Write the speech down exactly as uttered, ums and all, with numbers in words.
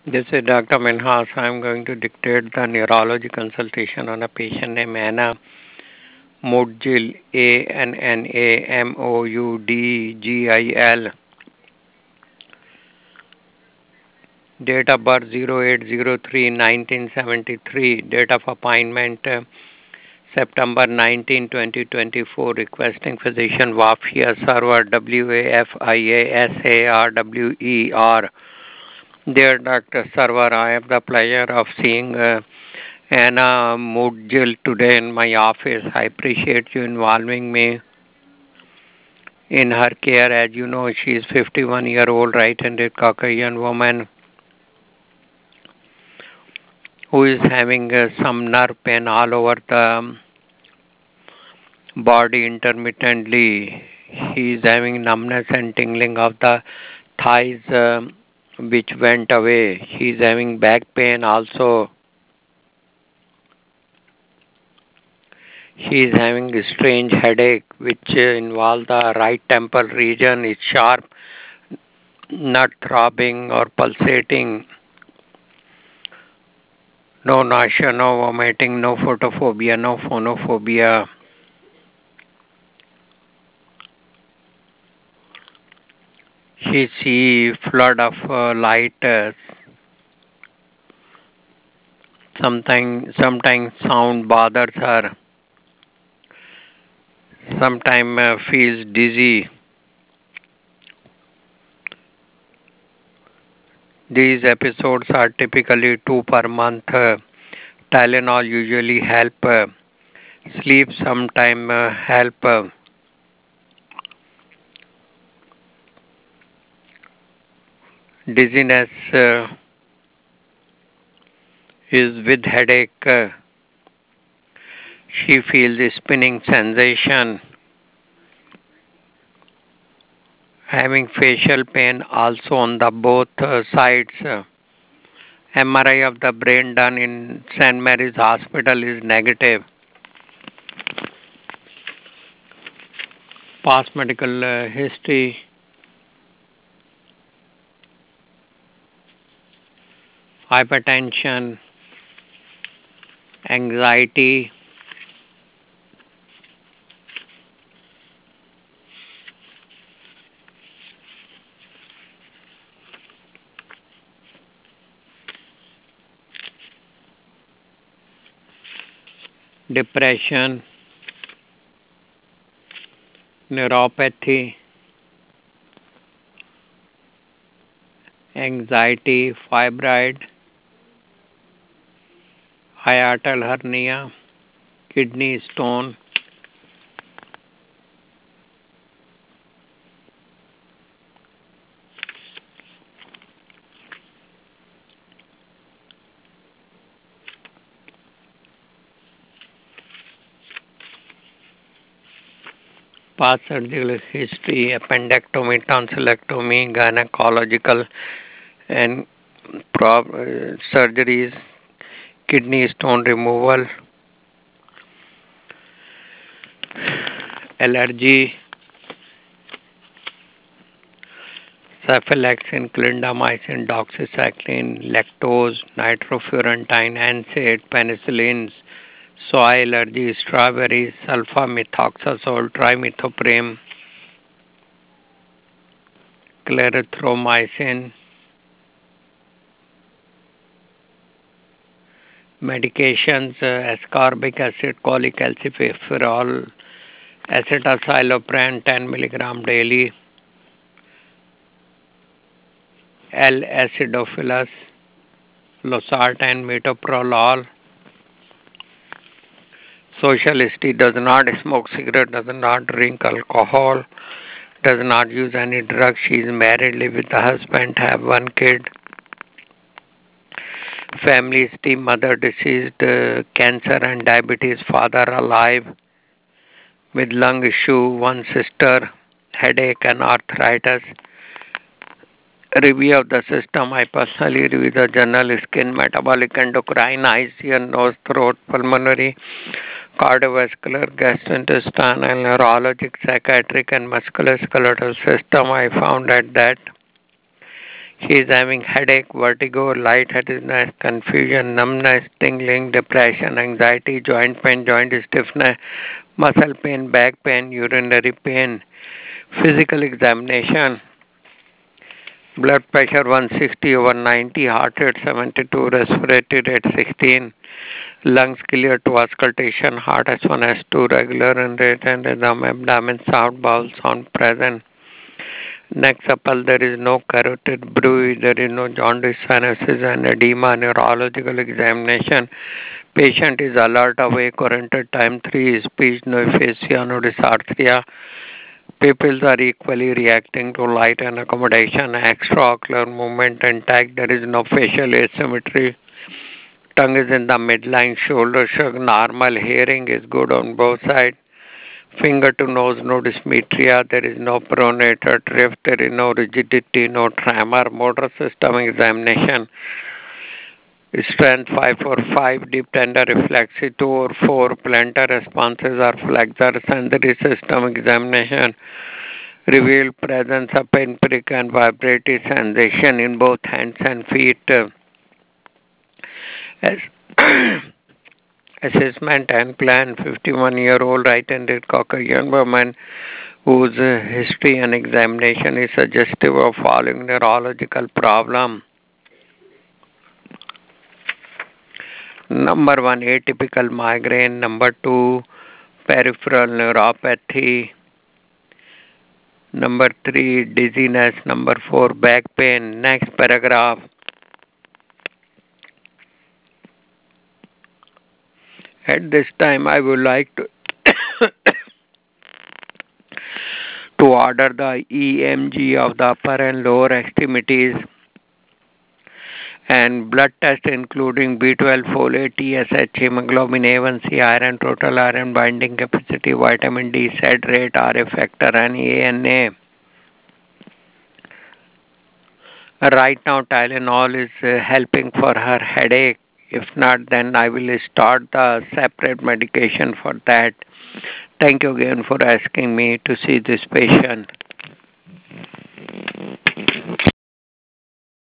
This is Doctor Minhas. I'm going to dictate the neurology consultation on a patient named Anna Moudgil, A N N A M O U D G I L. Date of birth zero eight zero three nineteen seventy-three. Date of appointment uh, September nineteenth, twenty twenty-four. Requesting physician Wafia Server W A F I A S A R W E R. Dear Doctor Server, I have the pleasure of seeing uh, Anna Moodgil today in my office. I appreciate you involving me in her care. As you know, she is fifty-one year old right-handed Caucasian woman who is having uh, some nerve pain all over the body intermittently. She is having numbness and tingling of the thighs um, which went away. She is having back pain also. She is having a strange headache which uh, involves the right temple region. It's sharp, not throbbing or pulsating. No nausea, no vomiting, no photophobia, no phonophobia. She see flood of uh, light. Uh, sometimes, sometimes sound bothers her. Sometimes uh, feels dizzy. These episodes are typically two per month. Uh, Tylenol usually help. Uh, sleep sometime uh, help. Uh, dizziness uh, is with headache. Uh, she feels a spinning sensation. Having facial pain also on the both uh, sides. Uh, M R I of the brain done in Saint Mary's Hospital is negative. Past medical uh, history, hypertension, anxiety, depression, neuropathy, anxiety, fibroid, hiatal hernia, kidney stone, past surgical history, appendectomy, tonsillectomy, gynecological and prob- uh, surgeries, kidney stone removal, allergy, cephalexin, clindamycin, doxycycline, lactose, nitrofurantoin, NSAID, penicillins, soy allergy, strawberries, sulfamethoxazole, trimethoprim, clarithromycin, medications, uh, ascorbic acid, cholic calciferol, acetylcyloprene ten milligram daily, L-acidophilus, losartan, metoprolol. Social history: does not smoke cigarette, does not drink alcohol, does not use any drugs. She is married, live with the husband, have one kid. Family history: mother deceased, uh, cancer and diabetes, father alive with lung issue, one sister, headache and arthritis. Review of the system: I personally review the journal, skin, metabolic, endocrine, eyes, ear, nose, throat, pulmonary, cardiovascular, gastrointestinal, neurologic, psychiatric, and musculoskeletal system. I found out that She is having headache, vertigo, lightheadedness, confusion, numbness, tingling, depression, anxiety, joint pain, joint stiffness, muscle pain, back pain, urinary pain. Physical examination. Blood pressure one sixty over ninety, heart rate seventy-two, respiratory rate sixteen, lungs clear to auscultation, heart S one S two regular and rate and rhythm, abdomen sound, bowel sound present. Next supple, there is no carotid bruit, there is no jaundice, sinuses and edema, neurological examination. Patient is alert, awake, oriented, time three, speech, no aphasia, no dysarthria. Pupils are equally reacting to light and accommodation, extraocular movement intact, there is no facial asymmetry. Tongue is in the midline, shoulder shrug, normal, hearing is good on both sides. Finger to nose, no dysmetria, there is no pronator drift, there is no rigidity, no tremor, motor system examination. Strength five four five, deep tender reflexy two or four, plantar responses are flexor, sensory system examination. Reveal presence of pinprick and vibratory sensation in both hands and feet. As assessment and plan, fifty-one year old right-handed Caucasian woman whose uh, history and examination is suggestive of following neurological problem. Number one, atypical migraine. Number two, peripheral neuropathy. Number three, dizziness. Number four, back pain. Next paragraph. At this time, I would like to to order the E M G of the upper and lower extremities and blood test including B twelve, folate, T S H, hemoglobin A one C, iron, total iron binding capacity, vitamin D, S A D rate, R A factor, and A N A. Right now, Tylenol is uh, helping for her headache. If not, then I will start the separate medication for that. Thank you again for asking me to see this patient.